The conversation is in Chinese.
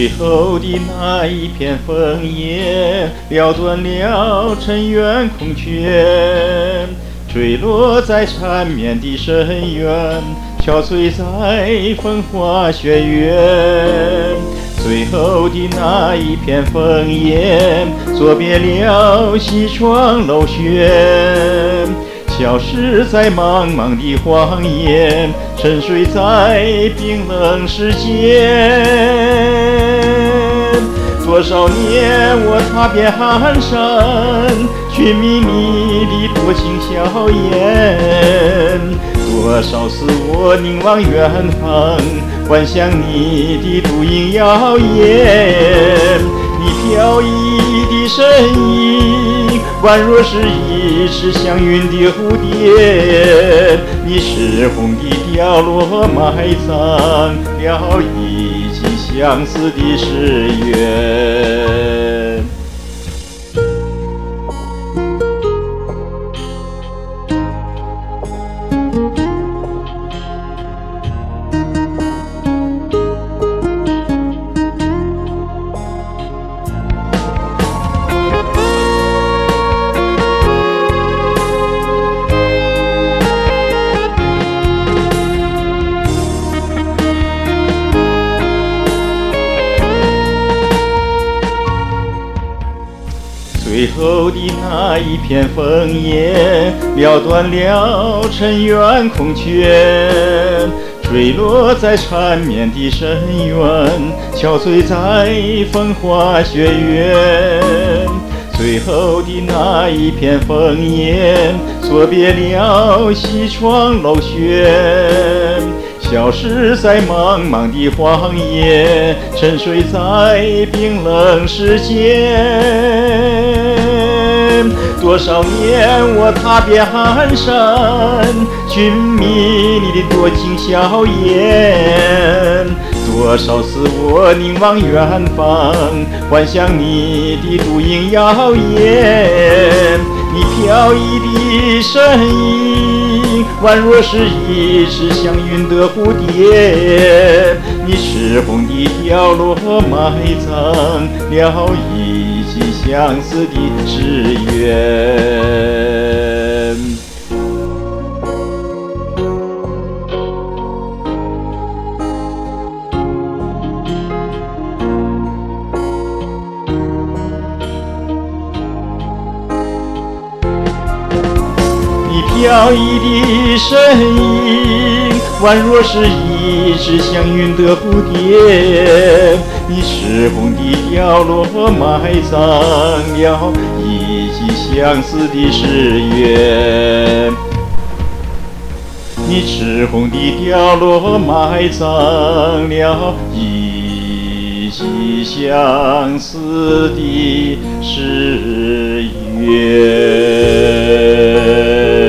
最后的那一片枫叶，撩断了尘缘空缺，坠落在缠绵的深渊，憔悴在风花雪月。最后的那一片枫叶，作别了西窗楼轩，消失在茫茫的荒野，沉睡在冰冷世间。多少年我踏遍寒山，寻觅你的多情笑颜。多少次我凝望远方，幻想你的独影摇曳。你飘逸的身影，宛若是一只祥云的蝴蝶。你赤红的凋落，埋葬了已经相思的誓言。最后的那一片枫叶，撩断了尘缘空缺，坠落在缠绵的深渊，憔悴在风花雪月。最后的那一片枫叶，作别了西窗楼轩，消失在茫茫的荒野，沉睡在冰冷世间。多少年我踏遍寒山，寻觅你的多情笑颜。多少次我凝望远方，幻想你的独影摇曳。你飘逸的身影，宛若是一只祥云的蝴蝶。你赤红的凋落，埋葬了已经相思的誓言。你飘逸的身影，宛若是一只祥云的蝴蝶。你赤红的凋落，埋葬了已经相思的誓言。你赤红的凋落，埋葬了已经相思的誓言。